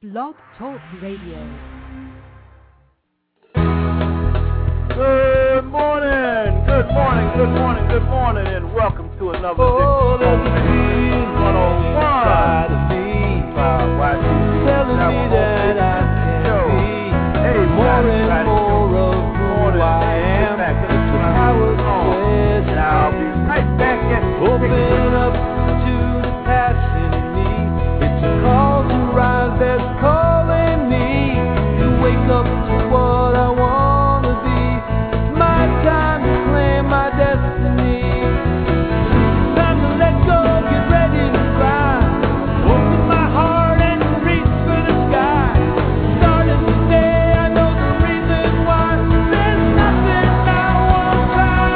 Blog Talk Radio. Good morning, good morning, good morning, good morning, and welcome to another edition of Home Base 101. Hey, more and more of who I am. And I'll be right back at Open up to the passion in me. It's a call to rise that's calling me to wake up to what I want to be. It's my time to claim my destiny. Time to let go, get ready to fly. Open my heart and reach for the sky. Starting today, I know the reason why. There's nothing I won't try.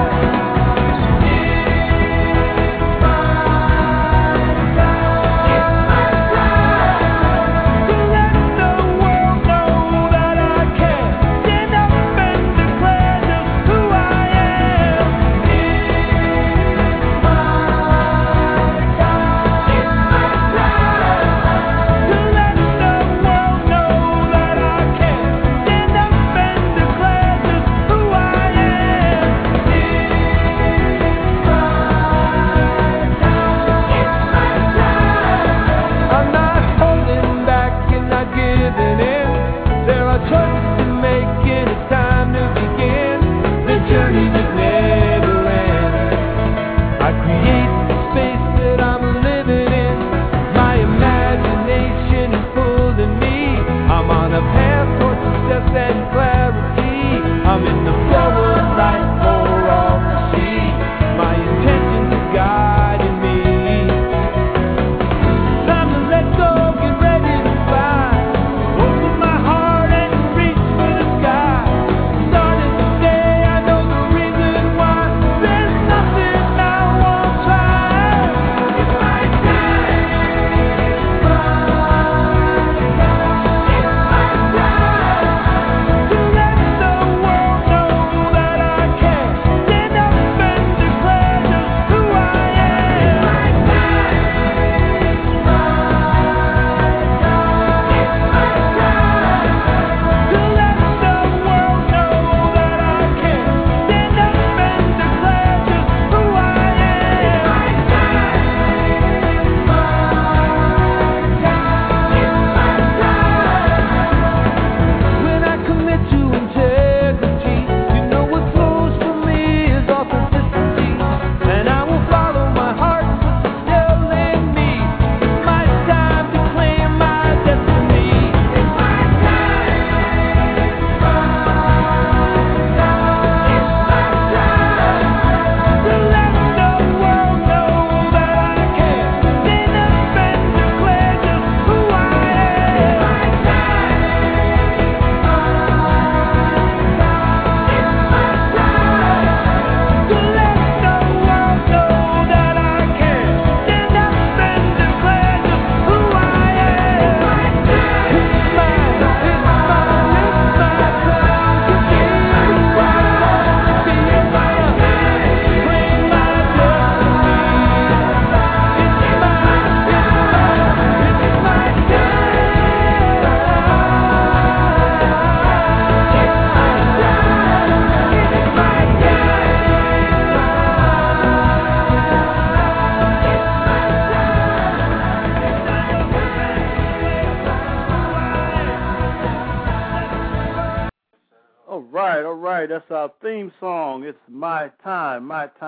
That's our theme song. It's my time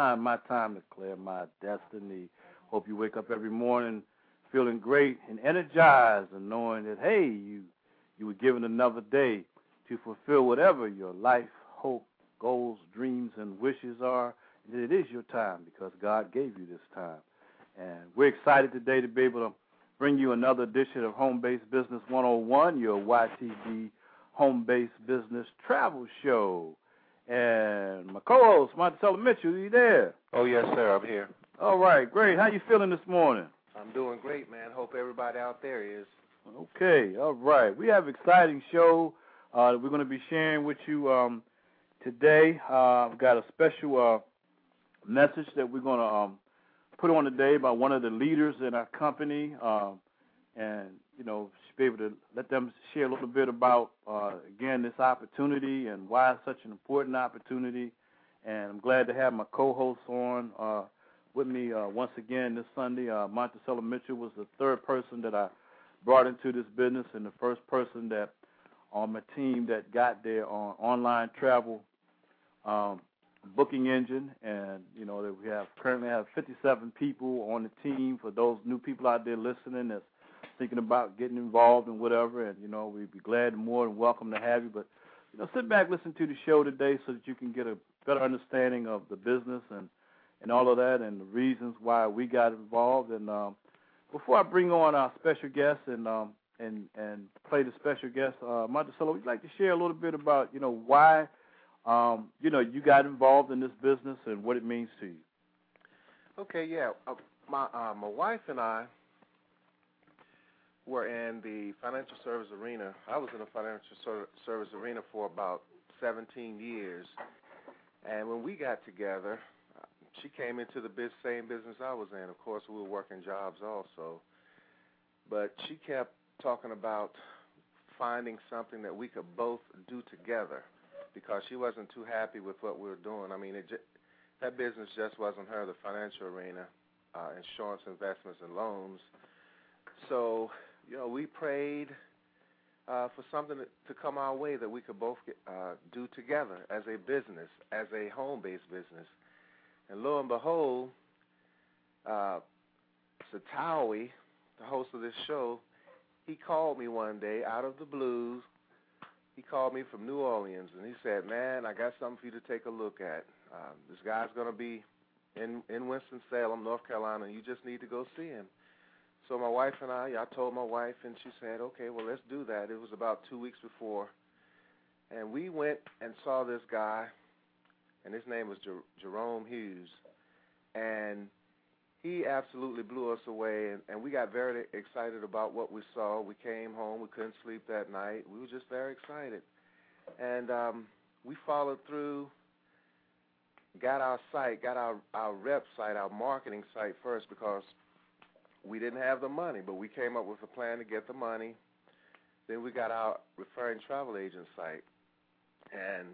to declare my destiny. Hope you wake up every morning feeling great and energized and knowing that, hey, you were given another day to fulfill whatever your life, hope, goals, dreams, and wishes are. And it is your time because God gave you this time. And we're excited today to be able to bring you another edition of Home Base Business 101, your YTB Home Base Business Travel Show. And my co-host, Monticello Mitchell, are you there? Oh, yes, sir, I'm here. All right, great. How you feeling this morning? I'm doing great, man. Hope everybody out there is. Okay, all right. We have an exciting show that we're going to be sharing with you today. We've got a special message that we're going to put on today by one of the leaders in our company. And, you know, be able to let them share a little bit about, again, this opportunity and why it's such an important opportunity. And I'm glad to have my co-hosts on with me once again this Sunday. Monticello Mitchell was the third person that I brought into this business and the first person that on my team that got there on online travel booking engine. And, you know, that we currently have 57 people on the team. For those new people out there listening that's thinking about getting involved in whatever, and, you know, we'd be glad and more than welcome to have you. But, you know, sit back, listen to the show today so that you can get a better understanding of the business and all of that and the reasons why we got involved. And before I bring on our special guest and play the special guest, Monticello, would you like to share a little bit about, you know, why, you know, you got involved in this business and what it means to you? Okay, yeah. My wife and I were in the financial service arena. I was in the financial service arena for about 17 years. And when we got together, she came into the same business I was in. Of course, we were working jobs also. But she kept talking about finding something that we could both do together because she wasn't too happy with what we were doing. I mean, that business just wasn't her, the financial arena, insurance, investments, and loans. So, you know, we prayed for something to come our way that we could both do together as a business, as a home-based business. And lo and behold, Satawi, the host of this show, he called me one day out of the blues. He called me from New Orleans, and he said, man, I got something for you to take a look at. This guy's going to be in Winston-Salem, North Carolina, and you just need to go see him. So my wife and I told my wife, and she said, okay, well, let's do that. It was about 2 weeks before. And we went and saw this guy, and his name was Jerome Hughes. And he absolutely blew us away, and we got very excited about what we saw. We came home. We couldn't sleep that night. We were just very excited. And we followed through, got our site, got our rep site, our marketing site first because we didn't have the money, but we came up with a plan to get the money. Then we got our referring travel agent site. And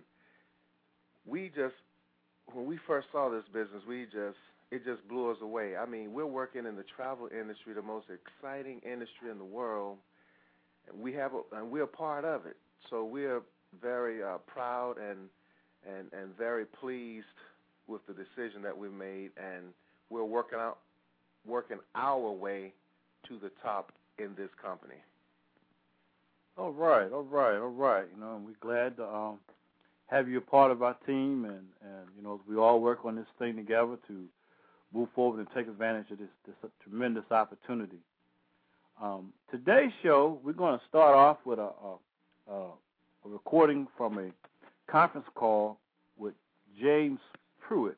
when we first saw this business, it just blew us away. I mean, we're working in the travel industry, the most exciting industry in the world. And we're part of it. So we're very proud and very pleased with the decision that we made, and we're working our way to the top in this company. All right. You know, we're glad to have you a part of our team, and you know, we all work on this thing together to move forward and take advantage of this tremendous opportunity. Today's show, we're going to start off with a recording from a conference call with James Pruitt.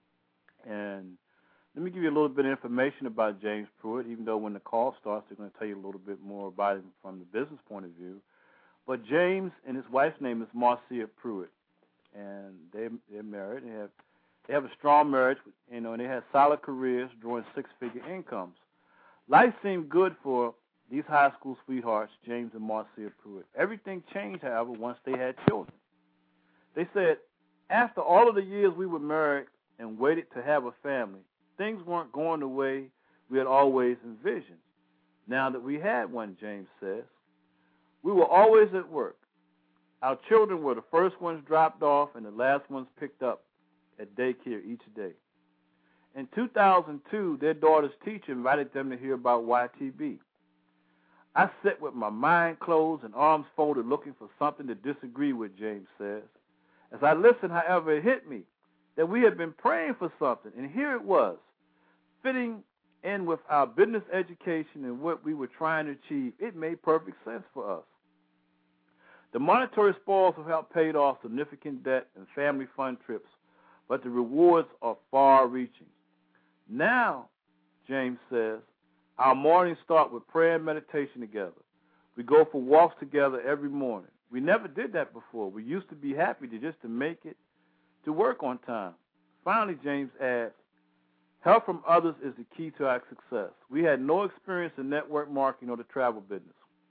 And let me give you a little bit of information about James Pruitt, even though when the call starts, they're going to tell you a little bit more about him from the business point of view. But James and his wife's name is Marcia Pruitt, and they're married. They have a strong marriage, you know, and they had solid careers, drawing six-figure incomes. Life seemed good for these high school sweethearts, James and Marcia Pruitt. Everything changed, however, once they had children. They said, after all of the years we were married and waited to have a family, things weren't going the way we had always envisioned. Now that we had one, James says, we were always at work. Our children were the first ones dropped off and the last ones picked up at daycare each day. In 2002, their daughter's teacher invited them to hear about YTB. I sat with my mind closed and arms folded looking for something to disagree with, James says. As I listened, however, it hit me that we had been praying for something, and here it was, fitting in with our business education and what we were trying to achieve. It made perfect sense for us. The monetary spoils have helped pay off significant debt and family fun trips, but the rewards are far-reaching. Now, James says, our mornings start with prayer and meditation together. We go for walks together every morning. We never did that before. We used to be happy to make it to work on time. Finally, James adds, help from others is the key to our success. We had no experience in network marketing or the travel business.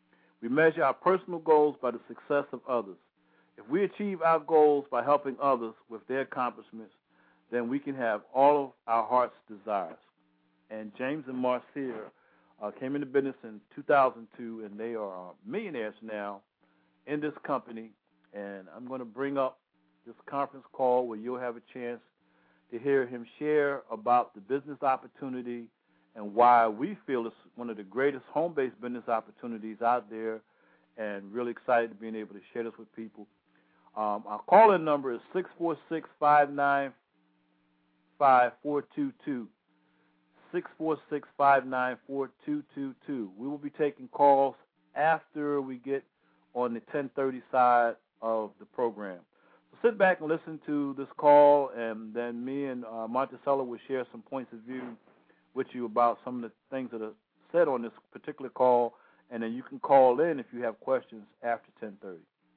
We measure our personal goals by the success of others. If we achieve our goals by helping others with their accomplishments, then we can have all of our heart's desires. And James and Marcia came into business in 2002, and they are millionaires now in this company. And I'm going to bring up this conference call where you'll have a chance to hear him share about the business opportunity and why we feel it's one of the greatest home-based business opportunities out there, and really excited to being able to share this with people. Our call-in number is 646-595-4222, 646-594-222. We will be taking calls after we get on the 10:30 side of the program. So sit back and listen to this call, and then me and Monticello will share some points of view with you about some of the things that are said on this particular call, and then you can call in if you have questions after 10:30.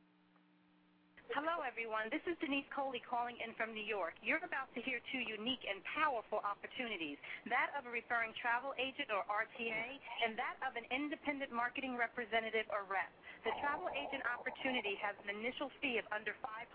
Hello, everyone. This is Denise Coley calling in from New York. You're about to hear two unique and powerful opportunities, that of a referring travel agent or RTA, and that of an independent marketing representative or rep. The travel agent opportunity has an initial fee of under $500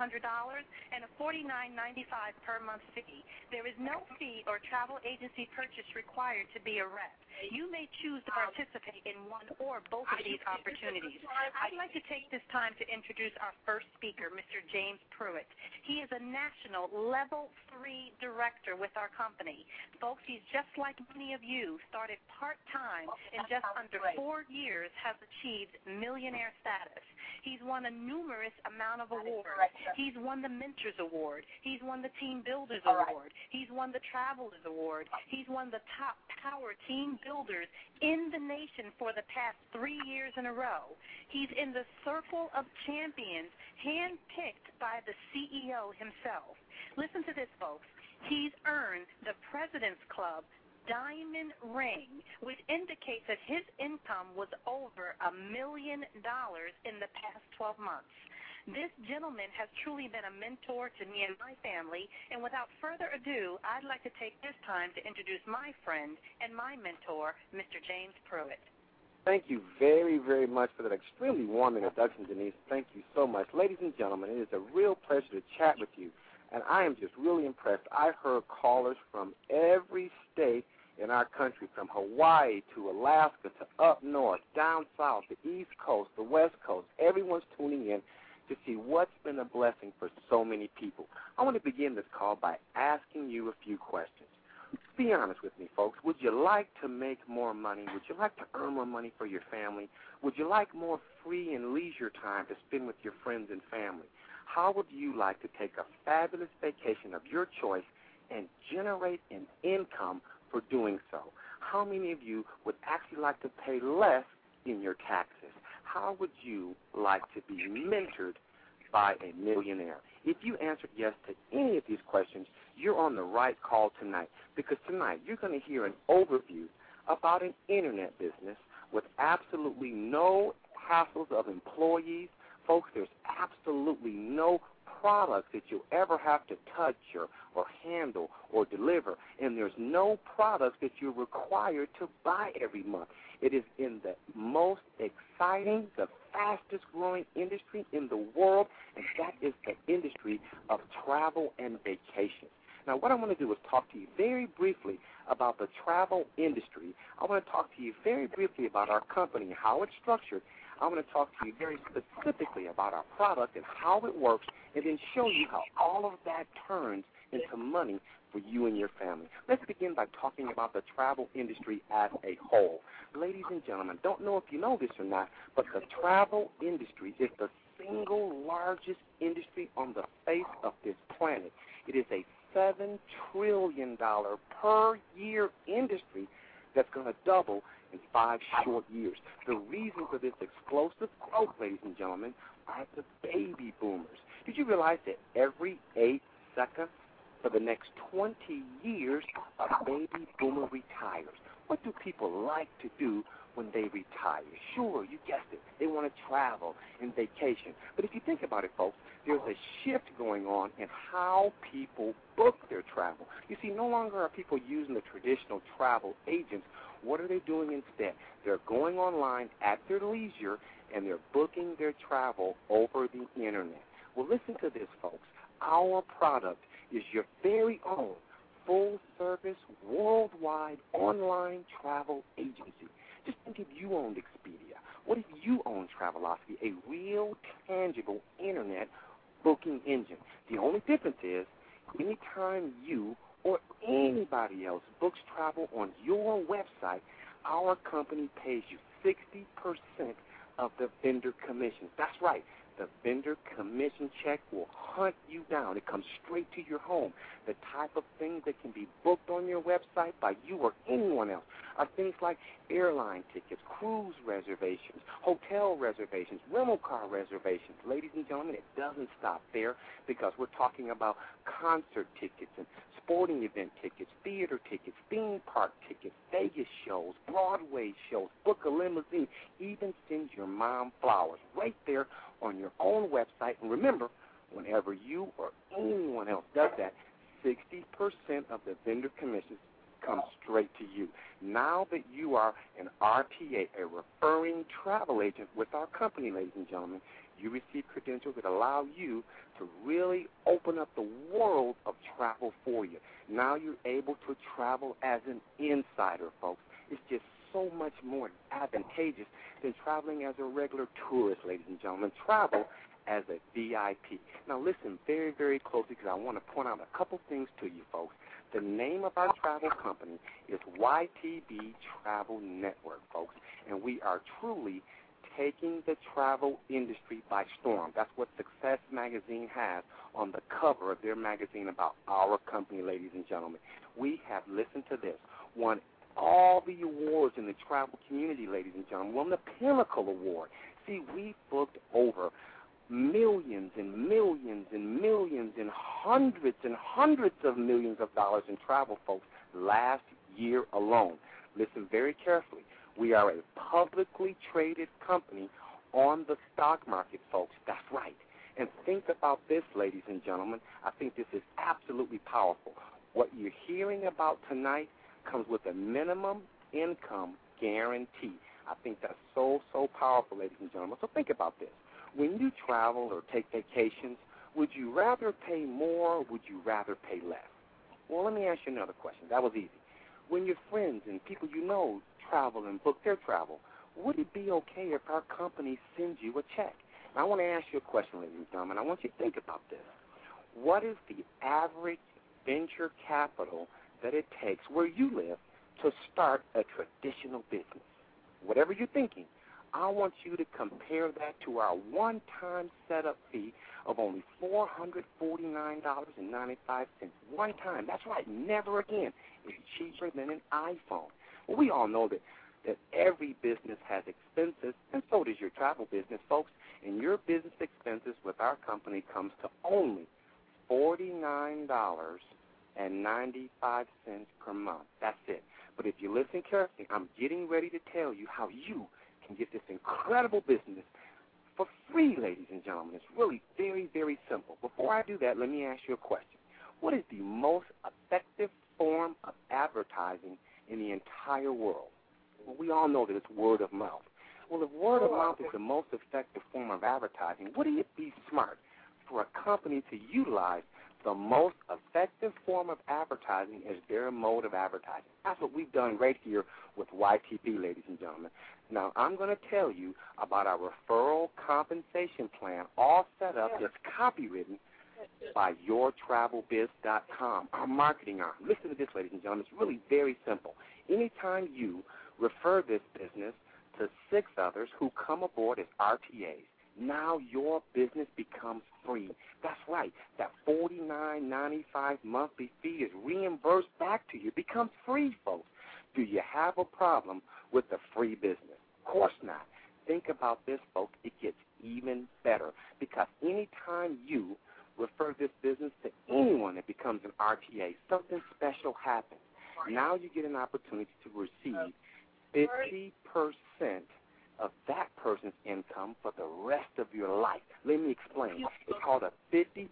and a $49.95 per month fee. There is no fee or travel agency purchase required to be a rep. You may choose to participate in one or both of these opportunities. I'd like to take this time to introduce our first speaker, Mr. James Pruitt. He is a national Level 3 director with our company. Folks, he's just like many of you, started part-time, in just under 4 years has achieved millionaire status. He's won a numerous amount of awards. He's won the Mentors Award. He's won the Team Builders Award. He's won the Travelers Award. He's won the Top Power Team Builders in the nation for the past 3 years in a row. He's in the Circle of Champions, handpicked by the CEO himself. Listen to this, folks. He's earned the President's Club Diamond Ring, which indicates that his income was over $1 million in the past 12 months. This gentleman has truly been a mentor to me and my family, and without further ado, I'd like to take this time to introduce my friend and my mentor, Mr. James Pruitt. Thank you very, very much for that extremely warm introduction, Denise. Thank you so much. Ladies and gentlemen, it is a real pleasure to chat with you, and I am just really impressed. I heard callers from every state in our country, from Hawaii to Alaska to up north, down south, the East Coast, the West Coast. Everyone's tuning in to see what's been a blessing for so many people. I want to begin this call by asking you a few questions. Be honest with me, folks. Would you like to make more money? Would you like to earn more money for your family? Would you like more free and leisure time to spend with your friends and family? How would you like to take a fabulous vacation of your choice and generate an income for doing so? How many of you would actually like to pay less in your taxes? How would you like to be mentored by a millionaire? If you answered yes to any of these questions, you're on the right call tonight, because tonight you're going to hear an overview about an internet business with absolutely no hassles of employees. Folks, there's absolutely no products that you'll ever have to touch or handle or deliver, and there's no products that you're required to buy every month. It is in the most exciting, the fastest-growing industry in the world, and that is the industry of travel and vacation. Now, what I want to do is talk to you very briefly about the travel industry. I want to talk to you very briefly about our company, how it's structured. I want to talk to you very specifically about our product and how it works, and then show you how all of that turns into money for you and your family. Let's begin by talking about the travel industry as a whole. Ladies and gentlemen, don't know if you know this or not, but the travel industry is the single largest industry on the face of this planet. It is a $7 trillion per year industry that's going to double in 5 short years. The reason for this explosive growth, ladies and gentlemen, are the baby boomers. Did you realize that every 8 seconds for the next 20 years, a baby boomer retires? What do people like to do when they retire? Sure, you guessed it. They want want to travel and vacation. But if you think about it, folks, there's a shift going on in how people book their travel. You see, no longer are people using the traditional travel agents. What are they doing instead? They're going online at their leisure, and they're booking their travel over the Internet. Well, listen to this, folks. Our product is your very own full-service, worldwide, online travel agency. Just think if you owned Expedia. What if you owned Travelocity, a real, tangible Internet booking engine? The only difference is anytime you or anybody else books travel on your website, our company pays you 60% of the vendor commission. That's right. The vendor commission check will hunt you down. It comes straight to your home. The type of things that can be booked on your website by you or anyone else are things like airline tickets, cruise reservations, hotel reservations, rental car reservations. Ladies and gentlemen, it doesn't stop there because we're talking about concert tickets and sporting event tickets, theater tickets, theme park tickets, Vegas shows, Broadway shows, book a limousine, even send your mom flowers right there on your own website. And remember, whenever you or anyone else does that, 60% of the vendor commissions come straight to you. Now that you are an RTA, a referring travel agent with our company, ladies and gentlemen, you receive credentials that allow you to really open up the world of travel for you. Now you're able to travel as an insider, folks. It's just so much more advantageous than traveling as a regular tourist, ladies and gentlemen. Travel as a VIP. Now listen very, very closely because I want to point out a couple things to you, folks. The name of our travel company is YTB Travel Network, folks, and we are truly taking the travel industry by storm. That's what Success Magazine has on the cover of their magazine about our company, ladies and gentlemen. We have, listened to this, won all the awards in the travel community, ladies and gentlemen. Won the Pinnacle Award. See, we booked over millions and millions and millions and hundreds of millions of dollars in travel, folks, last year alone. Listen very carefully. We are a publicly traded company on the stock market, folks. That's right. And think about this, ladies and gentlemen. I think this is absolutely powerful. What you're hearing about tonight comes with a minimum income guarantee. I think that's so, so powerful, ladies and gentlemen. So think about this. When you travel or take vacations, would you rather pay more or would you rather pay less? Well, let me ask you another question. That was easy. When your friends and people you know travel and book their travel, would it be okay if our company sends you a check? Now, I want to ask you a question, ladies and gentlemen. I want you to think about this. What is the average venture capital that it takes where you live to start a traditional business? Whatever you're thinking, I want you to compare that to our one-time setup fee of only $449.95. One time. That's right, never again. It's cheaper than an iPhone. Well, we all know that every business has expenses, and so does your travel business, folks. And your business expenses with our company comes to only $49.95 per month. That's it. But if you listen carefully, I'm getting ready to tell you how you can get this incredible business for free, ladies and gentlemen. It's really very, very simple. Before I do that, let me ask you a question. What is the most effective form of advertising in the entire world? Well, we all know that it's word of mouth. Well, if word of mouth is the most effective form of advertising, wouldn't it be smart for a company to utilize the most effective form of advertising as their mode of advertising? That's what we've done right here with YTB, ladies and gentlemen. Now, I'm going to tell you about our referral compensation plan, all set up, that's copywritten by yourtravelbiz.com, our marketing arm. Listen to this, ladies and gentlemen. It's really very simple. Anytime you refer this business to 6 others who come aboard as RTAs, now your business becomes free. That's right. That $49.95 monthly fee is reimbursed back to you. It becomes free, folks. Do you have a problem with the free business? Of course not. Think about this, folks. It gets even better because anytime you refer this business to anyone that becomes an RTA, something special happens. Now you get an opportunity to receive 50% of that person's income for the rest of your life. Let me explain. It's called a 50%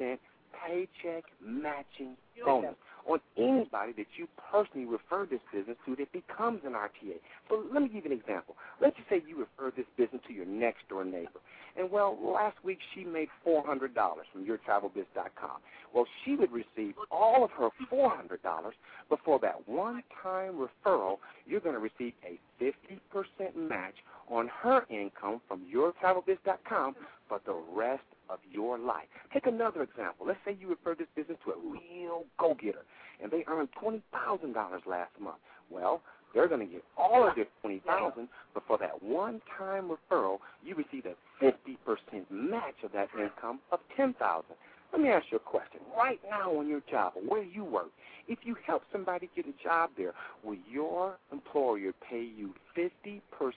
paycheck matching bonus on anybody that you personally refer this business to that becomes an RTA. So let me give you an example. Let's just say you refer this business to your next-door neighbor. And, well, last week she made $400 from yourtravelbiz.com. Well, she would receive all of her $400, but for that one-time referral, you're going to receive a 50% match on her income from yourtravelbiz.com for the rest of your life. Take another example. Let's say you refer this business to a real go-getter, and they earned $20,000 last month. Well, they're going to get all of their $20,000, but for that one-time referral, you receive a 50% match of that income of $10,000. Let me ask you a question. Right now on your job, or where you work, if you help somebody get a job there, will your employer pay you 50%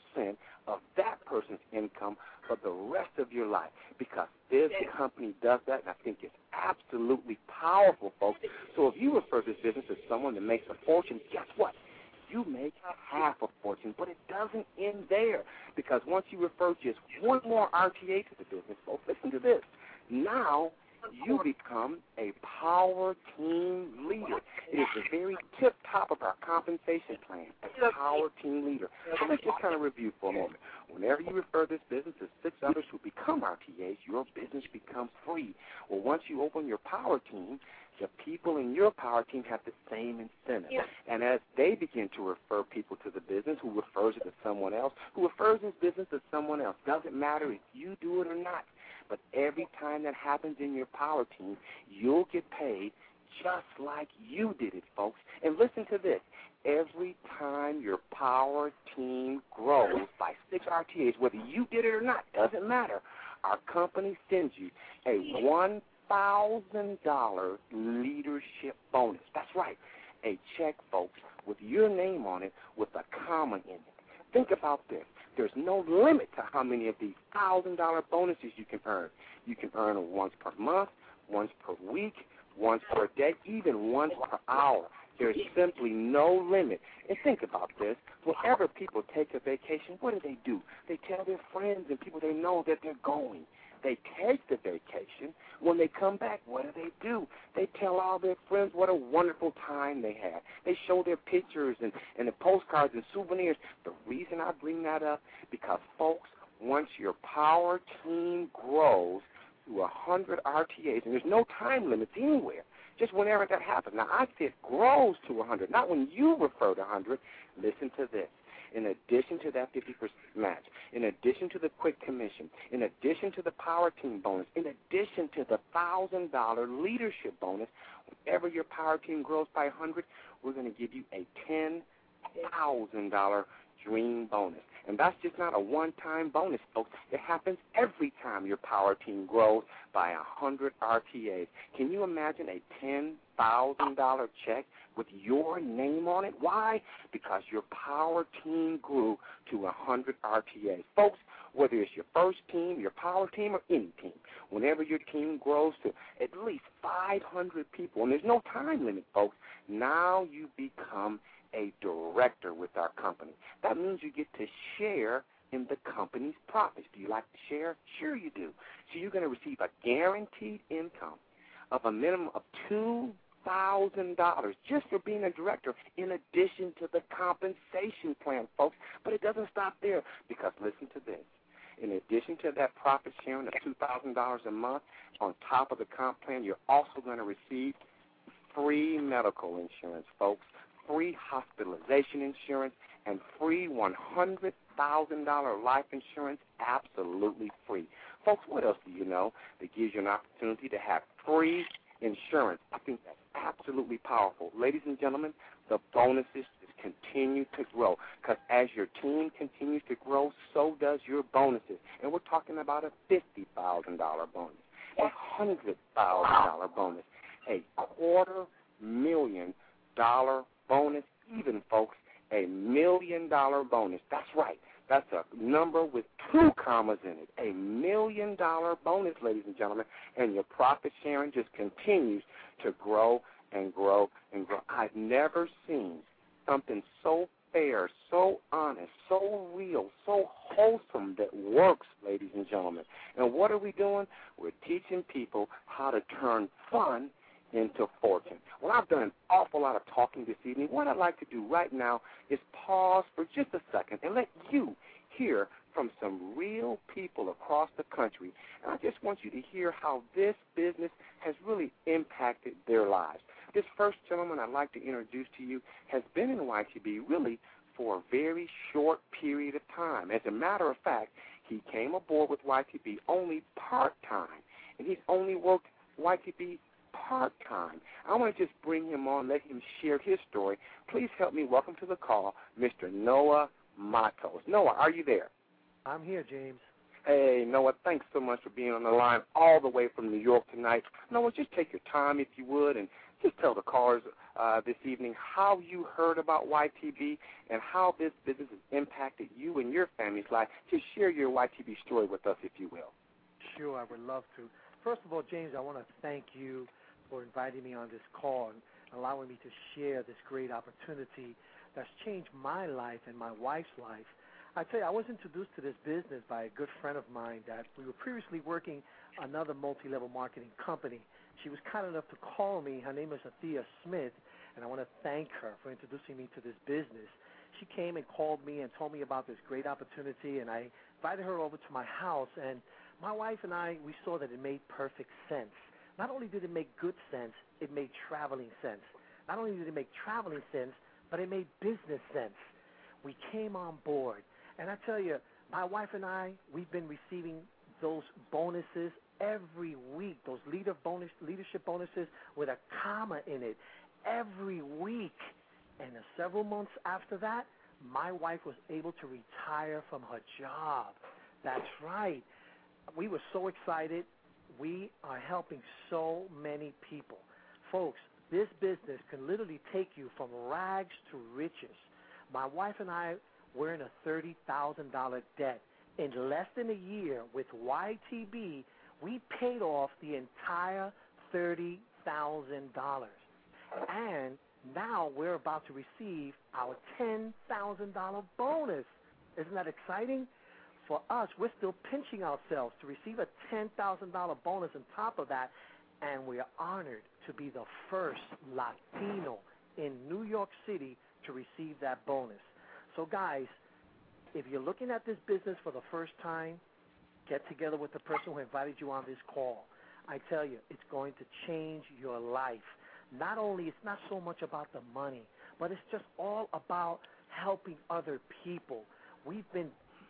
of that person's income for the rest of your life? Because this company does that, and I think it's absolutely powerful, folks. So if you refer this business to someone that makes a fortune, guess what? You make half a fortune, but it doesn't end there, because once you refer just one more RTA to the business, folks, listen to this. Now you become a power team leader. It is the very tip top of our compensation plan, a power team leader. So let's just kind of review for a moment. Whenever you refer this business to 6 others who become RTAs, your business becomes free. Well, once you open your power team, the people in your power team have the same incentive. And as they begin to refer people to the business, who refers it to someone else, who refers this business to someone else, doesn't matter if you do it or not. But every time that happens in your power team, you'll get paid just like you did it, folks. And listen to this. Every time your power team grows by 6 RTAs, whether you did it or not, doesn't matter, our company sends you a $1,000 leadership bonus. That's right, a check, folks, with your name on it with a comma in it. Think about this. There's no limit to how many of these $1,000 bonuses you can earn. You can earn once per month, once per week, once per day, even once per hour. There's simply no limit. And think about this. Whenever people take a vacation, what do? They tell their friends and people they know that they're going. They take the vacation. When they come back, what do? They tell all their friends what a wonderful time they had. They show their pictures and the postcards and souvenirs. The reason I bring that up, because, folks, once your power team grows to 100 RTAs, and there's no time limits anywhere, just whenever that happens. Now, I said grows to 100, not when you refer to 100. Listen to this. In addition to that 50% match, in addition to the quick commission, in addition to the power team bonus, in addition to the $1,000 leadership bonus, whenever your power team grows by 100, we're going to give you a $10,000 dream bonus. And that's just not a one-time bonus, folks. It happens every time your power team grows by 100 RTAs. Can you imagine a $10,000 check with your name on it? Why? Because your power team grew to 100 RTAs. Folks, whether it's your first team, your power team, or any team, whenever your team grows to at least 500 people, and there's no time limit, folks, now you become a director with our company. That means you get to share in the company's profits. Do you like to share? Sure you do. So you're going to receive a guaranteed income of a minimum of $2,000 just for being a director, in addition to the compensation plan, folks. But it doesn't stop there, because listen to this. In addition to that profit sharing of $2,000 a month, on top of the comp plan, you're also going to receive free medical insurance, folks, free hospitalization insurance, and free $100,000 life insurance, absolutely free. Folks, what else do you know that gives you an opportunity to have free insurance? I think that's absolutely powerful. Ladies and gentlemen, the bonuses just continue to grow, because as your team continues to grow, so does your bonuses. And we're talking about a $50,000 bonus, a $100,000 bonus, a $250,000 bonus, even, folks, a $1 million bonus. That's right. That's a number with 2 commas in it. A $1 million bonus, ladies and gentlemen, and your profit sharing just continues to grow and grow and grow. I've never seen something so fair, so honest, so real, so wholesome that works, ladies and gentlemen. And what are we doing? We're teaching people how to turn fun into fortune. Well, I've done an awful lot of talking this evening. What I'd like to do right now is pause for just a second and let you hear from some real people across the country. And I just want you to hear how this business has really impacted their lives. This first gentleman I'd like to introduce to you has been in YTB really for a very short period of time. As a matter of fact, he came aboard with YTB only part-time, and he's only worked YTB part-time. I want to just bring him on, let him share his story. Please help me welcome to the call Mr. Noah Matos. Noah, are you there? I'm here, James. Hey, Noah, thanks so much for being on the line all the way from New York tonight. Noah, just take your time, if you would, and just tell the callers this evening how you heard about YTB and how this business has impacted you and your family's life. Just share your YTB story with us, if you will. Sure, I would love to. First of all, James, I want to thank you for inviting me on this call and allowing me to share this great opportunity that's changed my life and my wife's life. I tell you, I was introduced to this business by a good friend of mine that we were previously working another multi-level marketing company. She was kind enough to call me. Her name is Athea Smith, and I want to thank her for introducing me to this business. She came and called me and told me about this great opportunity, and I invited her over to my house, and my wife and I, we saw that it made perfect sense. Not only did it make good sense, it made traveling sense. Not only did it make traveling sense, but it made business sense. We came on board. And I tell you, my wife and I, we've been receiving those bonuses every week, those leadership bonuses with a comma in it every week. And several months after that, my wife was able to retire from her job. That's right. We were so excited. We are helping so many people. Folks, this business can literally take you from rags to riches. My wife and I, we're in a $30,000 debt. In less than a year with YTB, we paid off the entire $30,000. And now we're about to receive our $10,000 bonus. Isn't that exciting? For us, we're still pinching ourselves to receive a $10,000 bonus on top of that, and we are honored to be the first Latino in New York City to receive that bonus. So, guys, if you're looking at this business for the first time, get together with the person who invited you on this call. I tell you, it's going to change your life. Not only, it's not so much about the money, but it's just all about helping other people. We've been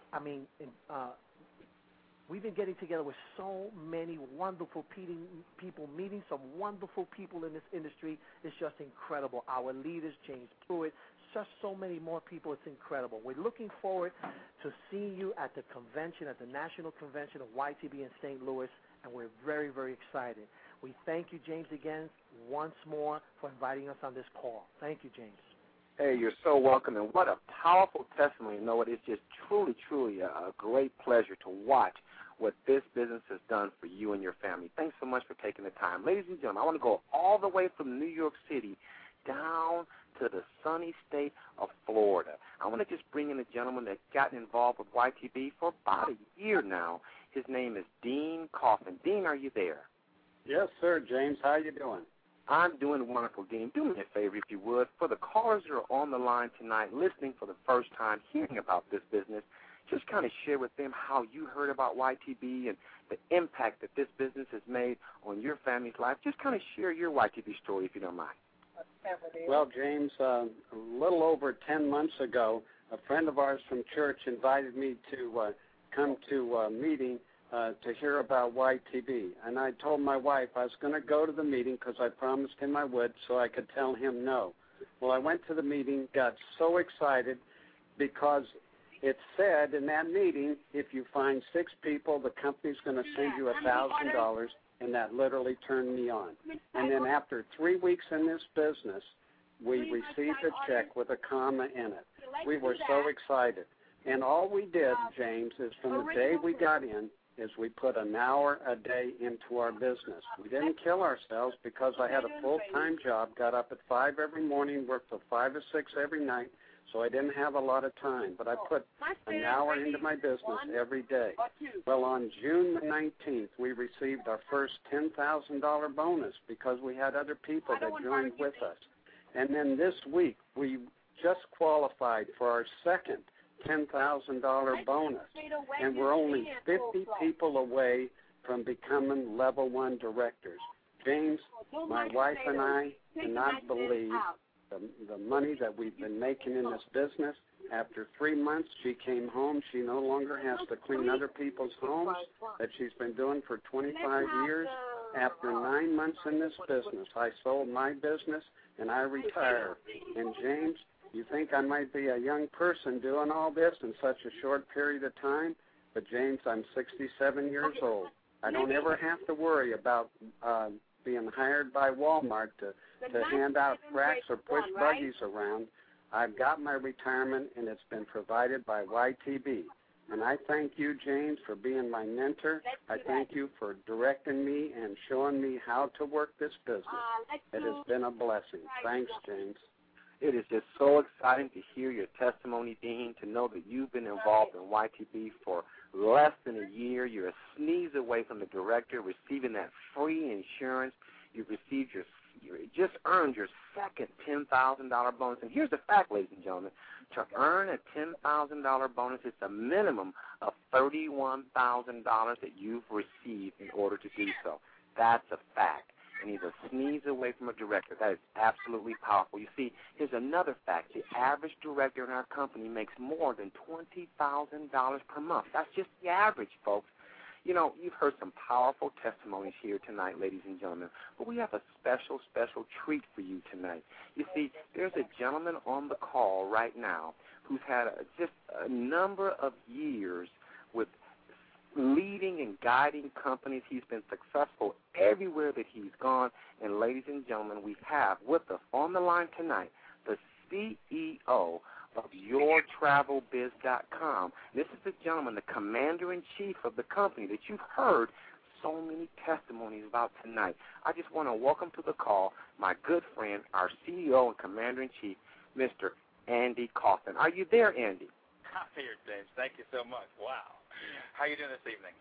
getting together with so many wonderful people, meeting some wonderful people in this industry. It's just incredible. Our leaders, James Pruitt, just so many more people. It's incredible. We're looking forward to seeing you at the convention, at the National Convention of YTB in St. Louis, and we're very, very excited. We thank you, James, again, once more for inviting us on this call. Thank you, James. Hey, you're so welcome, and what a powerful testimony. You know, it is just truly, truly a great pleasure to watch what this business has done for you and your family. Thanks so much for taking the time. Ladies and gentlemen, I want to go all the way from New York City down to the sunny state of Florida. I want to just bring in a gentleman that's gotten involved with YTB for about a year now. His name is Dean Coffin. Dean, are you there? Yes, sir, James. How you doing? I'm doing wonderful, Dean. Do me a favor, if you would. For the callers that are on the line tonight, listening for the first time, hearing about this business, just kind of share with them how you heard about YTB and the impact that this business has made on your family's life. Just kind of share your YTB story, if you don't mind. Well, James, a little over 10 months ago, a friend of ours from church invited me to come to a meeting to hear about YTB. And I told my wife I was going to go to the meeting because I promised him I would so I could tell him no. Well, I went to the meeting, got so excited because it said in that meeting, if you find 6 people, the company's going to send you $1,000, and that literally turned me on. And then after 3 weeks in this business, we received a check with a comma in it. We were so excited. And all we did, James, is from the day we got in, is we put an hour a day into our business. We didn't kill ourselves because I had a full-time job, got up at 5 every morning, worked till 5 or 6 every night, so I didn't have a lot of time, but I put an hour into my business every day. Well, on June the 19th, we received our first $10,000 bonus because we had other people that joined with us. And then this week, we just qualified for our second $10,000 bonus, and we're only 50 people away from becoming level 1 directors. James, my wife and I cannot believe the money that we've been making in this business. After 3 months, she came home. She no longer has to clean other people's homes that she's been doing for 25 years. After 9 months in this business, I sold my business and I retired. And James, you think I might be a young person doing all this in such a short period of time? But James, I'm 67 years old. I don't ever have to worry about being hired by Walmart to hand out tracts or push buggies around. I've got my retirement, and it's been provided by YTB. And I thank you, James, for being my mentor. I thank you for directing me and showing me how to work this business. It has been a blessing. Thanks, James. It is just so exciting to hear your testimony, Dean, to know that you've been involved in YTB for less than a year. You're a sneeze away from the director receiving that free insurance. You've received you just earned your second $10,000 bonus. And here's the fact, ladies and gentlemen. To earn a $10,000 bonus, it's a minimum of $31,000 that you've received in order to do so. That's a fact. And he's a sneeze away from a director. That is absolutely powerful. You see, here's another fact. The average director in our company makes more than $20,000 per month. That's just the average, folks. You know, you've heard some powerful testimonies here tonight, ladies and gentlemen, but we have a special, special treat for you tonight. You see, there's a gentleman on the call right now who's had just a number of years with leading and guiding companies. He's been successful everywhere that he's gone. And, ladies and gentlemen, we have with us on the line tonight the CEO of YourTravelBiz.com. This is the gentleman, the commander-in-chief of the company that you've heard so many testimonies about tonight. I just want to welcome to the call my good friend, our CEO and commander-in-chief, Mr. Andy Kaufman. Are you there, Andy? I'm here, James. Thank you so much. Wow. How are you doing this evening?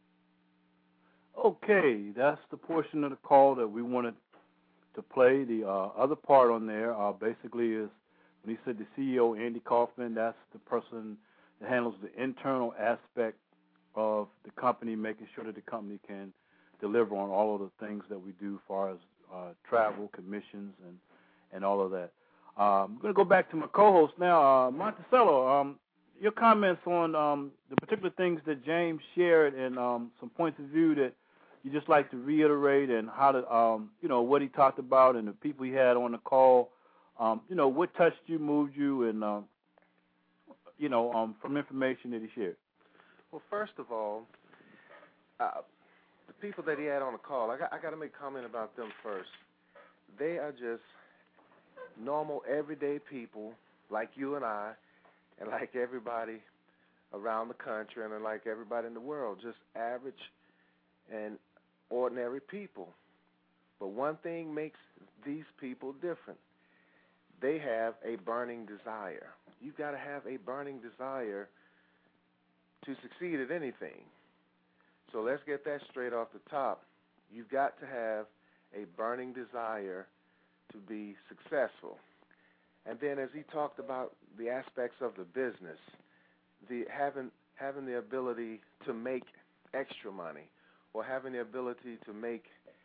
Okay, that's the portion of the call that we wanted to play. The other part on there basically is when he said the CEO, Andy Kaufman, that's the person that handles the internal aspect of the company, making sure that the company can deliver on all of the things that we do as far as travel, commissions, and all of that. I'm going to go back to my co-host now, Monticello. Your comments on the particular things that James shared and some points of view that you just like to reiterate, and how to, what he talked about and the people he had on the call. What touched you, moved you, and from information that he shared. Well, first of all, the people that he had on the call, I got to make a comment about them first. They are just normal, everyday people like you and I, and like everybody around the country, and like everybody in the world, just average and ordinary people. But one thing makes these people different. They have a burning desire. You've got to have a burning desire to succeed at anything. So let's get that straight off the top. You've got to have a burning desire to be successful. And then as he talked about the aspects of the business, having the ability to make extra money, or having the ability to make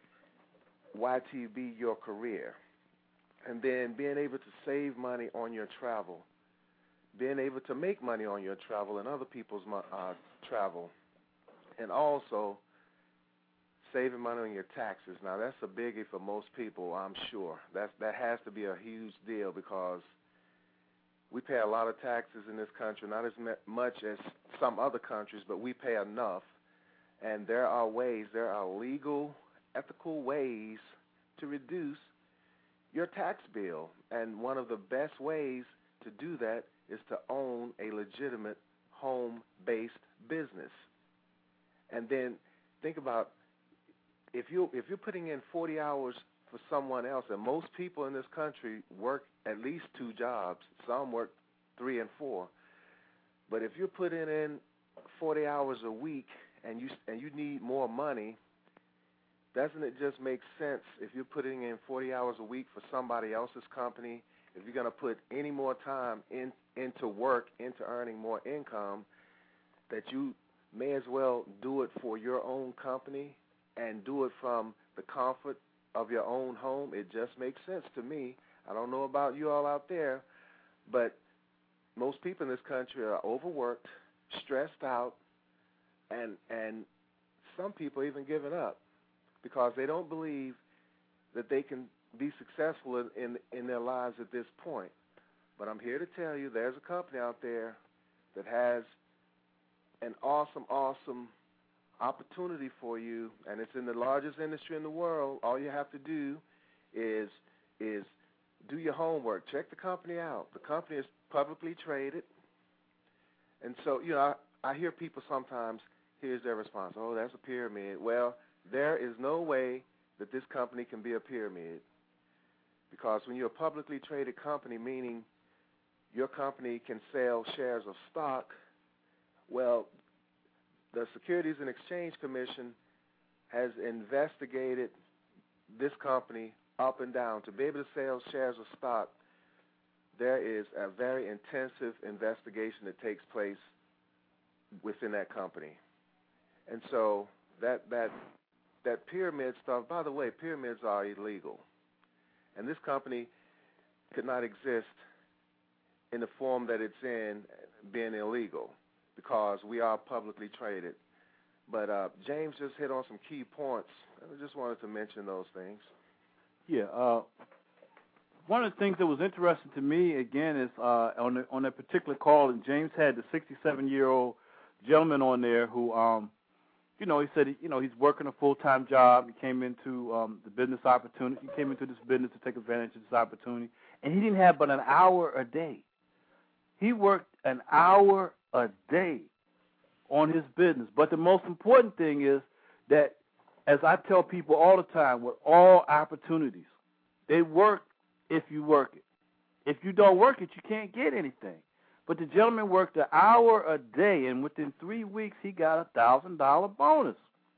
YTB your career, and then being able to save money on your travel, being able to make money on your travel and other people's travel, and also saving money on your taxes. Now, that's a biggie for most people, I'm sure. That has to be a huge deal, because we pay a lot of taxes in this country, not as much as some other countries, but we pay enough. And there are legal, ethical ways to reduce your tax bill. And one of the best ways to do that is to own a legitimate home-based business. And then think about, if you're putting in 40 hours for someone else, and most people in this country work at least 2 jobs, some work 3 and 4. But if you're putting in 40 hours a week and you need more money, doesn't it just make sense if you're putting in 40 hours a week for somebody else's company, if you're going to put any more time into work, into earning more income, that you may as well do it for your own company and do it from the comfort of your own home? It just makes sense to me. I don't know about you all out there, but most people in this country are overworked, stressed out, and some people even giving up because they don't believe that they can be successful in their lives at this point. But I'm here to tell you there's a company out there that has an awesome, awesome opportunity for you, and it's in the largest industry in the world. All you have to do is do your homework. Check the company out. The company is publicly traded. And so, I hear people sometimes, here's their response, oh, that's a pyramid. Well, there is no way that this company can be a pyramid because when you're a publicly traded company, meaning your company can sell shares of stock, well, the Securities and Exchange Commission has investigated this company up and down. To be able to sell shares of stock, there is a very intensive investigation that takes place within that company. And so that pyramid stuff, by the way, pyramids are illegal. And this company could not exist in the form that it's in being illegal because we are publicly traded. But James just hit on some key points. I just wanted to mention those things. Yeah. One of the things that was interesting to me, again, is on that particular call, and James had the 67-year-old gentleman on there who, he said, he's working a full-time job. He came into the business opportunity. He came into this business to take advantage of this opportunity, and he didn't have but an hour a day. He worked an hour a day on his business. But the most important thing is that, as I tell people all the time, with all opportunities, they work if you work it. If you don't work it, you can't get anything. But the gentleman worked an hour a day, and within 3 weeks, he got a $1,000 bonus.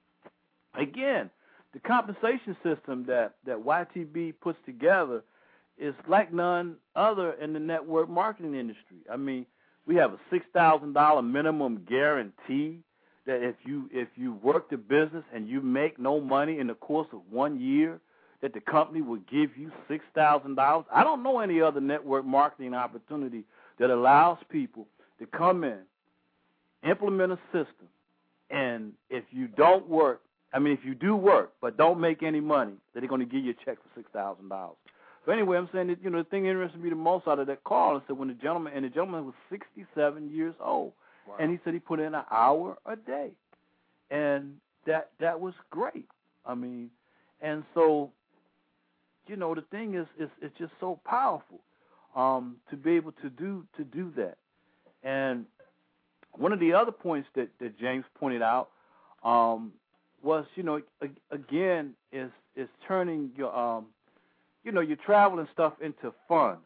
Again, the compensation system that YTB puts together is like none other in the network marketing industry. I mean, we have a $6,000 minimum guarantee that if you work the business and you make no money in the course of 1 year, that the company will give you $6,000. I don't know any other network marketing opportunity that allows people to come in, implement a system, and if you don't work, if you do work but don't make any money, that they're going to give you a check for $6,000. So anyway, I'm saying that, the thing that interested me the most out of that call is that when the gentleman was 67 years old, wow. And he said he put in an hour a day, and that was great. And so, the thing is, it's just so powerful to be able to do that. And one of the other points that James pointed out was, again, is turning your your travel and stuff into fun.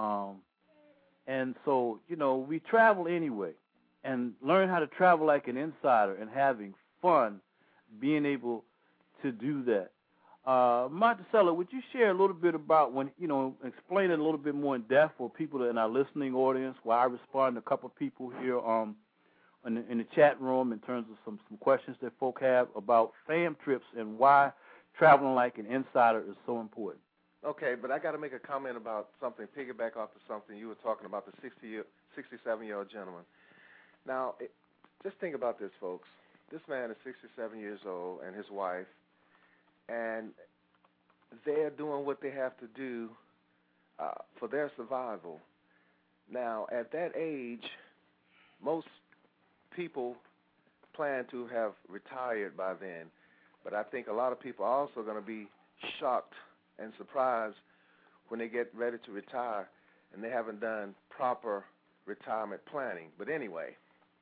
And so, we travel anyway, and learn how to travel like an insider and having fun being able to do that. Monticello, would you share a little bit about explain it a little bit more in depth for people in our listening audience while I respond to a couple of people here in the chat room in terms of some questions that folk have about fam trips and why traveling like an insider is so important. Okay, but I got to make a comment about something, piggyback off of something you were talking about, the 67-year-old gentleman. Now, just think about this, folks. This man is 67 years old and his wife, and they're doing what they have to do for their survival. Now, at that age, most people plan to have retired by then, but I think a lot of people are also going to be shocked and surprised when they get ready to retire and they haven't done proper retirement planning. But anyway,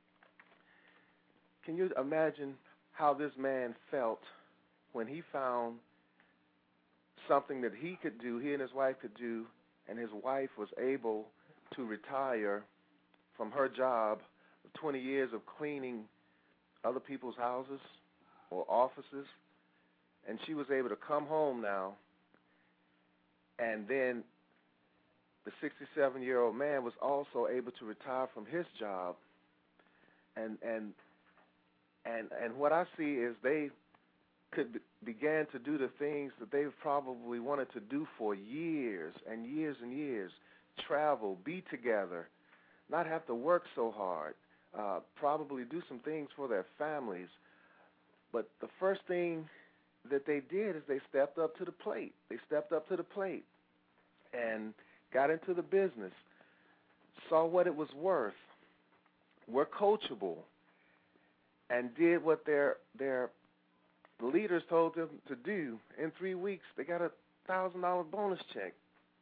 can you imagine how this man felt when he found something that he could do, he and his wife could do, and his wife was able to retire from her job of 20 years of cleaning other people's houses or offices, and she was able to come home now, and then the 67-year-old man was also able to retire from his job, and what I see is they began to do the things that they've probably wanted to do for years and years and years: travel, be together, not have to work so hard, probably do some things for their families. But the first thing that they did is they stepped up to the plate. They stepped up to the plate and got into the business, saw what it was worth, were coachable, and did what their leaders told them to do. In 3 weeks, they got a $1,000 bonus check,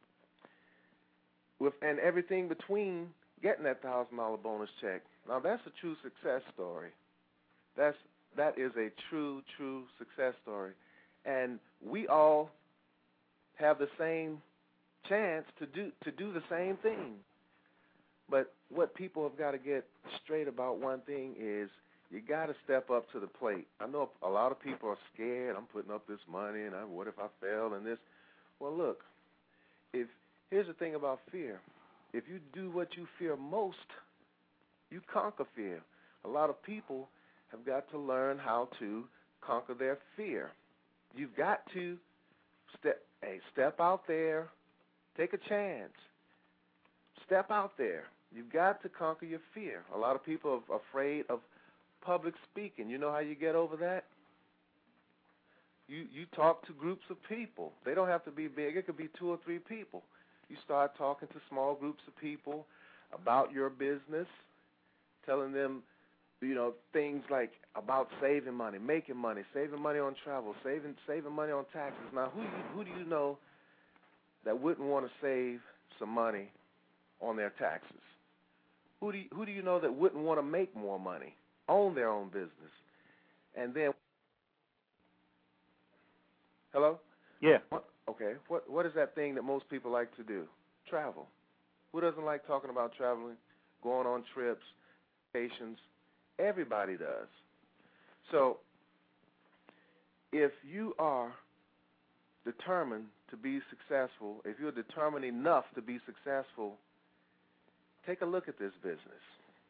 and everything between getting that $1,000 bonus check. Now, that's a true success story. That is a true success story. And we all have the same chance to do the same thing. But what people have got to get straight about one thing is you got to step up to the plate. I know a lot of people are scared. I'm putting up this money, and what if I fail and this? Well, look, here's the thing about fear. If you do what you fear most, you conquer fear. A lot of people have got to learn how to conquer their fear. You've got to step out there, take a chance, step out there. You've got to conquer your fear. A lot of people are afraid of public speaking. You know how you get over that? You talk to groups of people. They don't have to be big. It could be 2 or 3 people. You start talking to small groups of people about your business, telling them, things like about saving money, making money, saving money on travel, saving money on taxes. Now, who do you know that wouldn't want to save some money on their taxes? Who do you know that wouldn't want to make more money, own their own business? And then, hello? Yeah. Okay. What is that thing that most people like to do? Travel. Who doesn't like talking about traveling, going on trips, vacations? Everybody does. So if you are determined to be successful, if you're determined enough to be successful, take a look at this business.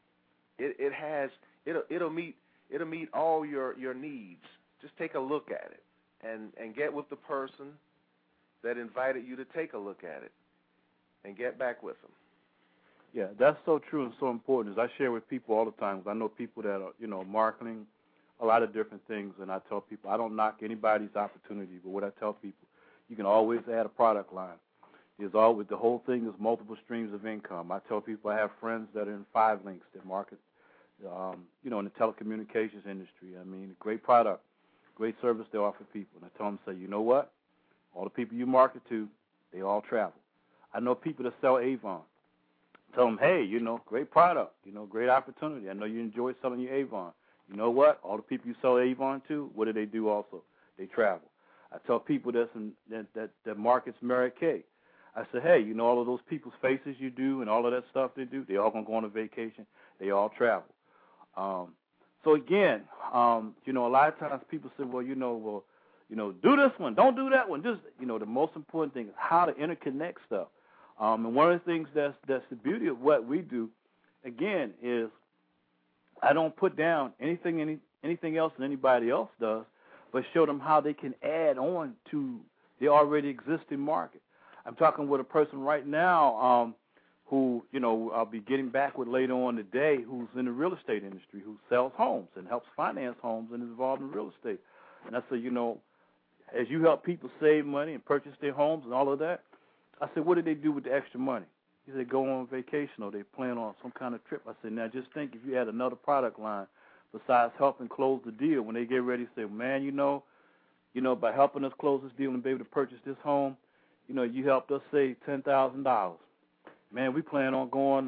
It'll meet all your needs. Just take a look at it and get with the person that invited you to take a look at it and get back with them. Yeah, that's so true and so important. As I share with people all the time, because I know people that are, marketing a lot of different things, and I tell people I don't knock anybody's opportunity, but what I tell people, you can always add a product line. The whole thing is multiple streams of income. I tell people I have friends that are in 5 Links that market, in the telecommunications industry. I mean, great product, great service they offer people. And I tell them, say, you know what? All the people you market to, they all travel. I know people that sell Avon. Tell them, hey, great product, great opportunity. I know you enjoy selling your Avon. You know what? All the people you sell Avon to, what do they do also? They travel. I tell people that markets Mary Kay. I say, hey, all of those people's faces you do and all of that stuff they do, they all going to go on a vacation. They all travel. So, again, a lot of times people say, well, do this one, don't do that one. Just, the most important thing is how to interconnect stuff. And one of the things that's the beauty of what we do, again, is I don't put down anything else that anybody else does, but show them how they can add on to the already existing market. I'm talking with a person right now who, I'll be getting back with later on today, who's in the real estate industry, who sells homes and helps finance homes and is involved in real estate. And I say, as you help people save money and purchase their homes and all of that, I said, what do they do with the extra money? He said, go on vacation or they plan on some kind of trip. I said, now just think if you had another product line besides helping close the deal, when they get ready to say, man, by helping us close this deal and be able to purchase this home, you helped us save $10,000. Man, we plan on going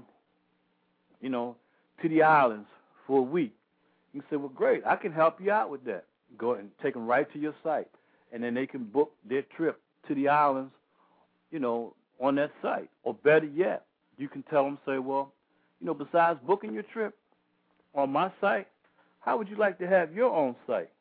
to the islands for a week. You say, well, great, I can help you out with that. Go and take them right to your site, and then they can book their trip to the islands on that site. Or better yet, you can tell them, say, well, besides booking your trip on my site, how would you like to have your own site?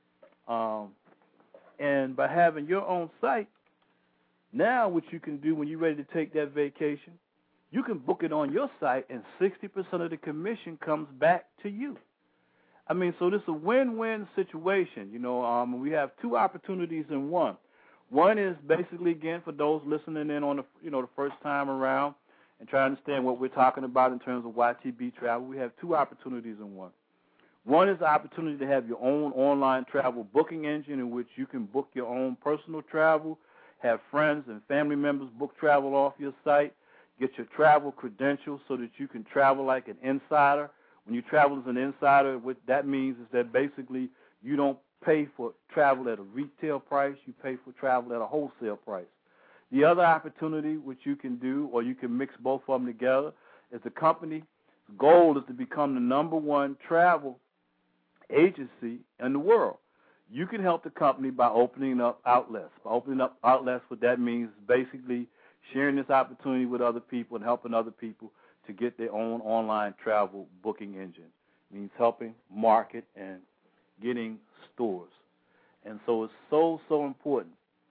And by having your own site, now what you can do when you're ready to take that vacation, you can book it on your site, and 60% of the commission comes back to you. I mean, so this is a win-win situation. We have two opportunities in one. One is basically, again, for those listening in on the first time around and trying to understand what we're talking about in terms of YTB travel. We have two opportunities in one. One is the opportunity to have your own online travel booking engine in which you can book your own personal travel, have friends and family members book travel off your site, get your travel credentials so that you can travel like an insider. When you travel as an insider, what that means is that basically you don't pay for travel at a retail price, you pay for travel at a wholesale price. The other opportunity which you can do, or you can mix both of them together, is the company's goal is to become the #1 travel agency in the world. You can help the company by opening up outlets. By opening up outlets, what that means is basically sharing this opportunity with other people and helping other people to get their own online travel booking engine. It means helping market and getting stores. And so it's so important.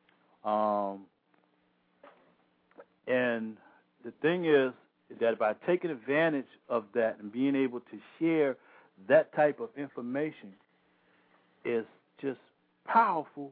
And the thing is that by taking advantage of that and being able to share that type of information is just powerful.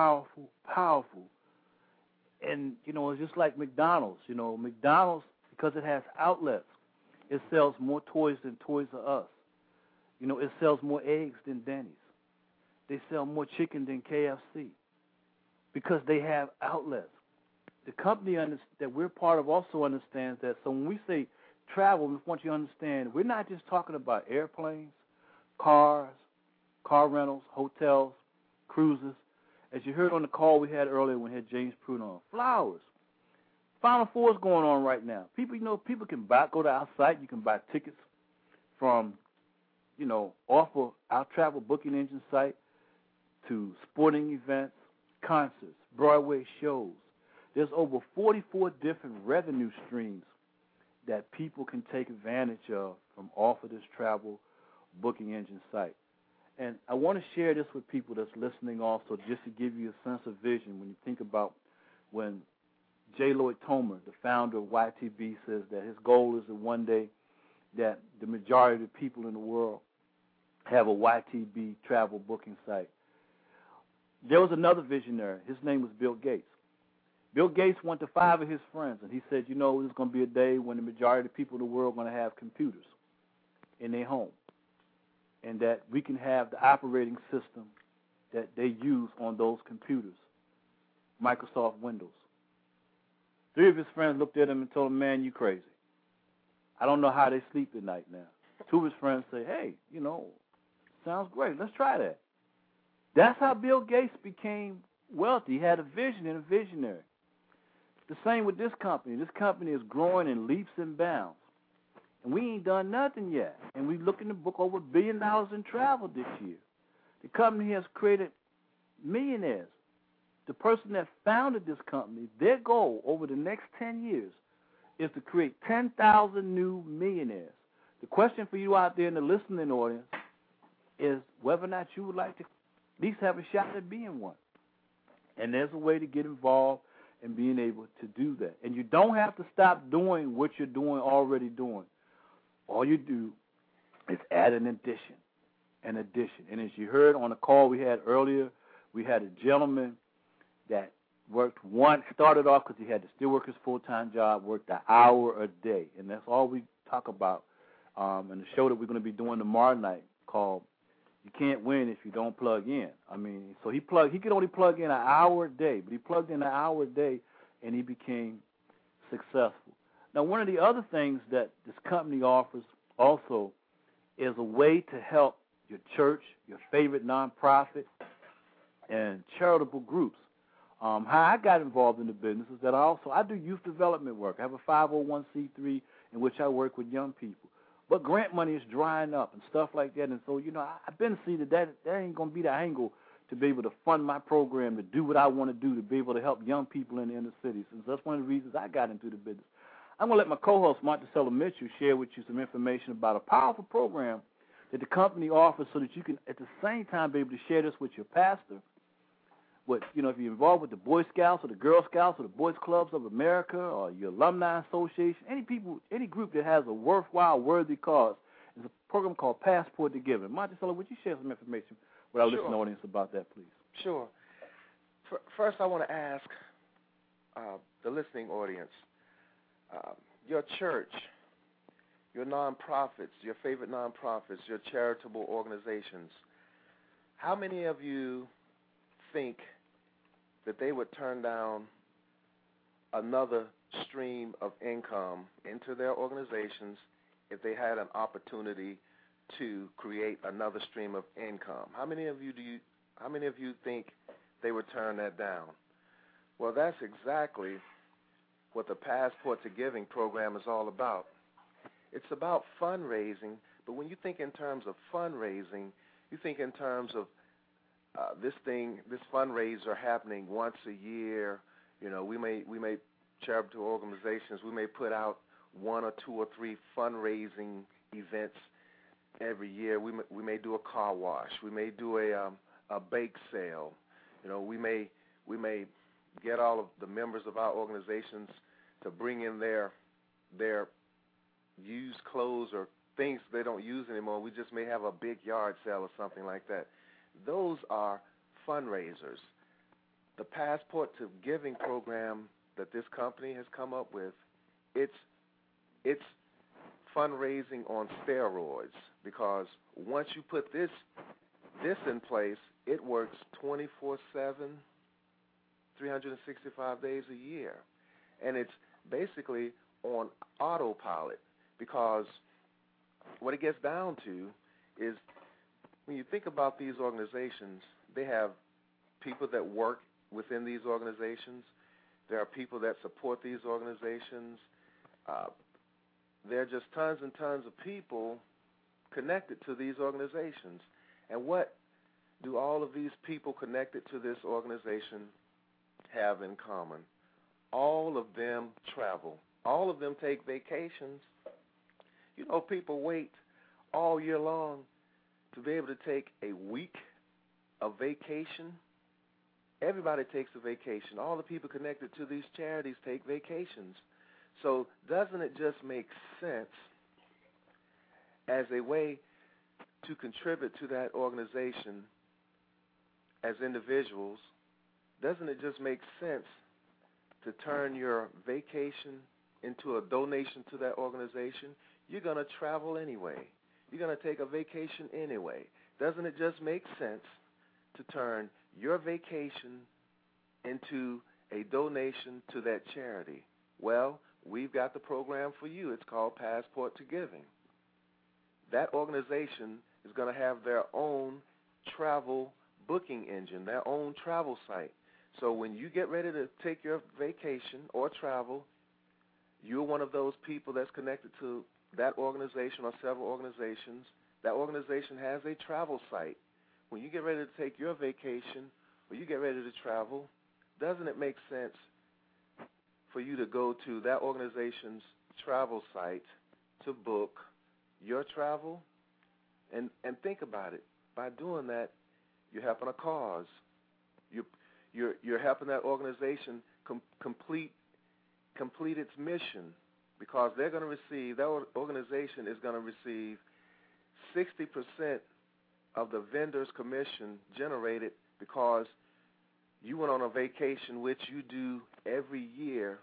And, it's just like McDonald's. McDonald's, because it has outlets, it sells more toys than Toys R Us. It sells more eggs than Denny's. They sell more chicken than KFC because they have outlets. The company that we're part of also understands that. So when we say travel, we want you to understand we're not just talking about airplanes, cars, car rentals, hotels, cruises. As you heard on the call we had earlier when we had James Pruden on, flowers. Final Four is going on right now. People can go to our site. You can buy tickets from, off of our travel booking engine site to sporting events, concerts, Broadway shows. There's over 44 different revenue streams that people can take advantage of from off of this travel booking engine site. And I want to share this with people that's listening also, just to give you a sense of vision when you think about when J. Lloyd Tomer, the founder of YTB, says that his goal is that one day that the majority of the people in the world have a YTB travel booking site. There was another visionary. His name was Bill Gates. Bill Gates went to 5 of his friends, and he said, there's going to be a day when the majority of the people in the world are going to have computers in their home, and that we can have the operating system that they use on those computers, Microsoft Windows. 3 of his friends looked at him and told him, man, you crazy. I don't know how they sleep at night now. 2 of his friends say, hey, sounds great. Let's try that. That's how Bill Gates became wealthy. He had a vision and a visionary. The same with this company. This company is growing in leaps and bounds. And we ain't done nothing yet. And we're looking to book over $1 billion in travel this year. The company has created millionaires. The person that founded this company, their goal over the next 10 years is to create 10,000 new millionaires. The question for you out there in the listening audience is whether or not you would like to at least have a shot at being one. And there's a way to get involved in being able to do that. And you don't have to stop doing what you're already doing. All you do is add an addition. And as you heard on the call we had earlier, we had a gentleman that started off because he had to still work his full-time job, worked an hour a day. And that's all we talk about in the show that we're going to be doing tomorrow night called You Can't Win If You Don't Plug In. So he could only plug in an hour a day, but he plugged in an hour a day, and he became successful. Now, one of the other things that this company offers also is a way to help your church, your favorite nonprofit, and charitable groups. How I got involved in the business is that I do youth development work. I have a 501c3 in which I work with young people. But grant money is drying up and stuff like that. And so, I've been seeing that ain't going to be the angle to be able to fund my program, to do what I want to do, to be able to help young people in the inner cities. And so that's one of the reasons I got into the business. I'm going to let my co-host, Monticello Mitchell, share with you some information about a powerful program that the company offers so that you can, at the same time, be able to share this with your pastor. If you're involved with the Boy Scouts or the Girl Scouts or the Boys Clubs of America or your alumni association, any group that has a worthwhile, worthy cause, is a program called Passport to Giving. Monticello, would you share some information with our listening audience about that, please? Sure. First, I want to ask the listening audience, your church, your nonprofits, your favorite nonprofits, your charitable organizations, how many of you think that they would turn down another stream of income into their organizations if they had an opportunity to create another stream of income? How many of you think they would turn that down? Well, that's exactly what the Passport to Giving program is all about. It's about fundraising, but when you think in terms of fundraising, you think in terms of this fundraiser happening once a year. We may charitable organizations, we may put out 1 or 2 or 3 fundraising events every year. We may do a car wash. We may do a bake sale. We may get all of the members of our organizations to bring in their used clothes or things they don't use anymore. We just may have a big yard sale or something like that. Those are fundraisers. The Passport to Giving program that this company has come up with, it's fundraising on steroids, because once you put this in place, it works 24/7, 365 days a year. And it's basically on autopilot, because what it gets down to is, when you think about these organizations, they have people that work within these organizations. There are people that support these organizations. There are just tons and tons of people connected to these organizations. And what do all of these people connected to this organization have in common? All of them travel. All of them take vacations. People wait all year long to be able to take a week of vacation. Everybody takes a vacation. All the people connected to these charities take vacations. So doesn't it just make sense as a way to contribute to that organization as individuals? Doesn't it just make sense to turn your vacation into a donation to that organization? You're going to travel anyway. You're going to take a vacation anyway. Doesn't it just make sense to turn your vacation into a donation to that charity? Well, we've got the program for you. It's called Passport to Giving. That organization is going to have their own travel booking engine, their own travel site. So when you get ready to take your vacation or travel, you're one of those people that's connected to that organization or several organizations. That organization has a travel site. When you get ready to take your vacation or you get ready to travel, doesn't it make sense for you to go to that organization's travel site to book your travel? And think about it. By doing that, you're helping a cause. You're helping that organization complete its mission, because they're going to receive, that organization is going to receive 60% of the vendor's commission generated because you went on a vacation, which you do every year,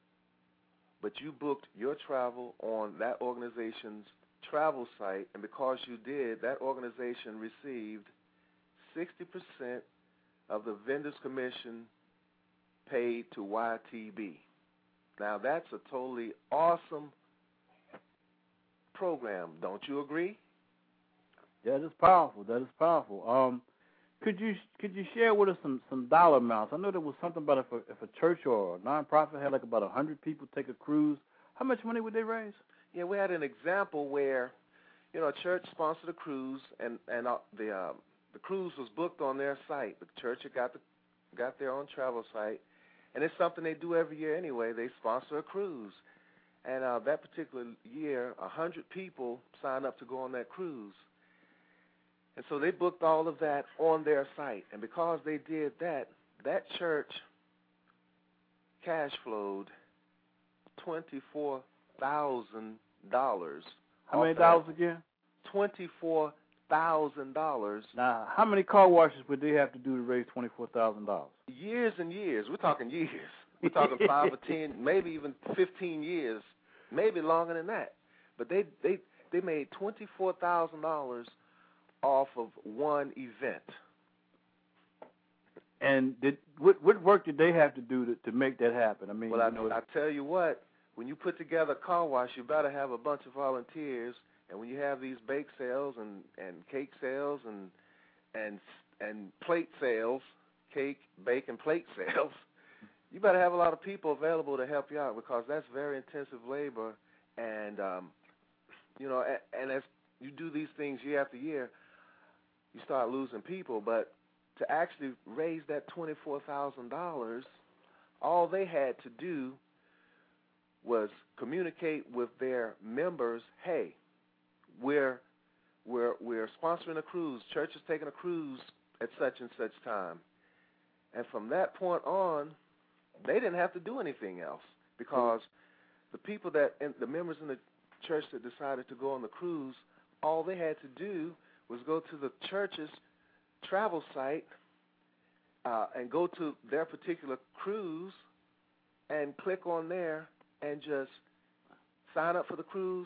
but you booked your travel on that organization's travel site, and because you did, that organization received 60% of the vendor's commission paid to YTB. Now, that's a totally awesome program. Don't you agree? Yeah, that is powerful. That is powerful. Could you share with us some dollar amounts? I know there was something about if a church or a nonprofit had like about 100 people take a cruise, how much money would they raise? Yeah, we had an example where, a church sponsored a cruise, and the cruise was booked on their site. The church had got their own travel site, and it's something they do every year anyway. They sponsor a cruise, And that particular year, 100 people signed up to go on that cruise. And so they booked all of that on their site. And because they did that, that church cash flowed $24,000. How many dollars again? $24,000. Now, how many car washes would they have to do to raise $24,000? Years and years. We're talking years. We're talking 5 or 10, maybe even 15 years, maybe longer than that. But they made $24,000 off of one event. And what work did they have to do to make that happen? I mean, well, I tell you what, when you put together a car wash, you better have a bunch of volunteers. And when you have these bake sales and cake sales and plate sales, cake, bake, and plate sales, you better have a lot of people available to help you out, because that's very intensive labor. And and as you do these things year after year, you start losing people. But to actually raise that $24,000, all they had to do was communicate with their members, hey, we're sponsoring a cruise. Church is taking a cruise at such and such time. And from that point on, they didn't have to do anything else, because the people the members in the church that decided to go on the cruise, all they had to do was go to the church's travel site and go to their particular cruise and click on there and just sign up for the cruise,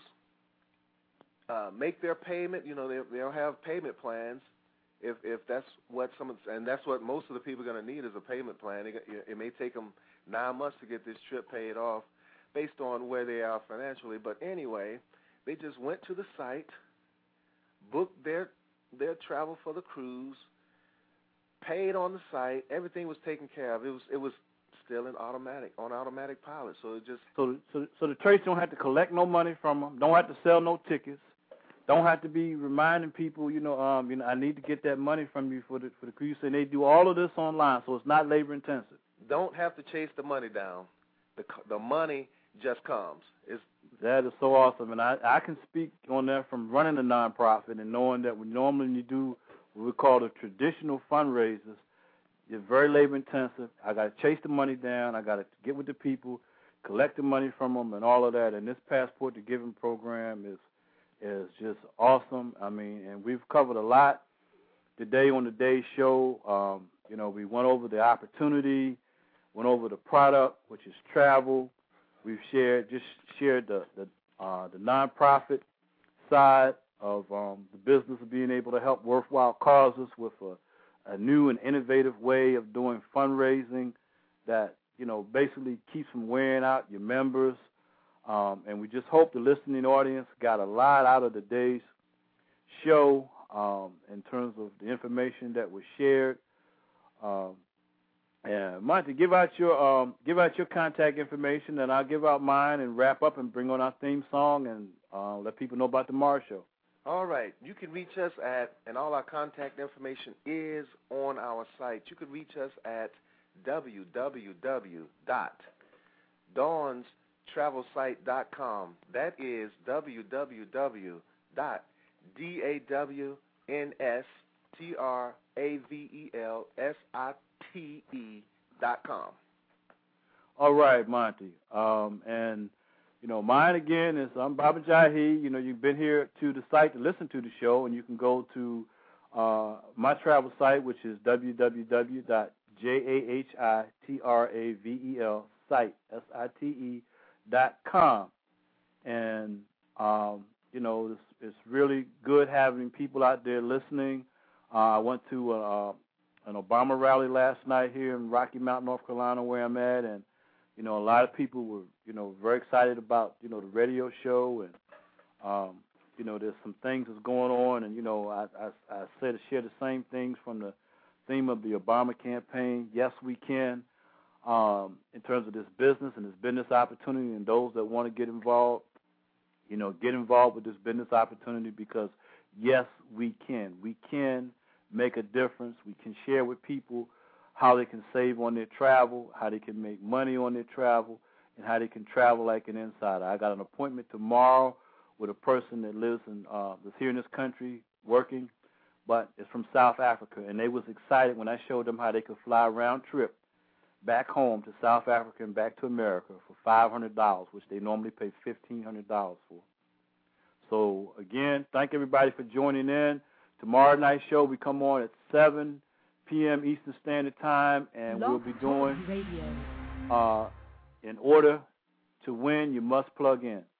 make their payment. They'll have payment plans if that's what and that's what most of the people are going to need is a payment plan. It may take them 9 months to get this trip paid off based on where they are financially. But anyway, they just went to the site, booked their travel for the cruise, paid on the site. Everything was taken care of. It was still on automatic pilot. So it just so the church don't have to collect no money from them, don't have to sell no tickets, don't have to be reminding people, I need to get that money from you for the cruise. And they do all of this online, so it's not labor intensive. Don't have to chase the money down. The money just comes. That is so awesome, and I can speak on that from running a nonprofit and knowing that when you do what we call the traditional fundraisers, it's very labor intensive. I got to chase the money down. I got to get with the people, collect the money from them, and all of that. And this Passport to Giving program is just awesome. I mean, and we've covered a lot today on today's show. We went over the opportunity, went over the product, which is travel. We've shared the nonprofit side of the business of being able to help worthwhile causes with a new and innovative way of doing fundraising that, basically keeps from wearing out your members. And we just hope the listening audience got a lot out of today's show in terms of the information that was shared. And Monty, give out your contact information, and I'll give out mine and wrap up and bring on our theme song and let people know about the Mars Show. All right. You can reach us and all our contact information is on our site. You can reach us at www.dawnstravelsite.com. That is www.dawnstravelsite.com. All right, Monty. And mine again is I'm Baba Jahi. You've been here to the site to listen to the show, and you can go to my travel site, which is www.jahitravelsite.com. And it's really good having people out there listening. I went to an Obama rally last night here in Rocky Mount, North Carolina, where I'm at, and a lot of people were, very excited about, the radio show, and, there's some things that's going on, and, I said to share the same things from the theme of the Obama campaign, Yes, We Can, in terms of this business and this business opportunity, and those that want to get involved, get involved with this business opportunity, because, yes, we can. We can make a difference. We can share with people how they can save on their travel, how they can make money on their travel, and how they can travel like an insider. I got an appointment tomorrow with a person that lives in that's here in this country working, but it's from South Africa, and they was excited when I showed them how they could fly a round trip back home to South Africa and back to America for $500, which they normally pay $1,500 for. So, again, thank everybody for joining in. Tomorrow night's show, we come on at 7 p.m. Eastern Standard Time, and we'll be doing, in order to win, you must plug in.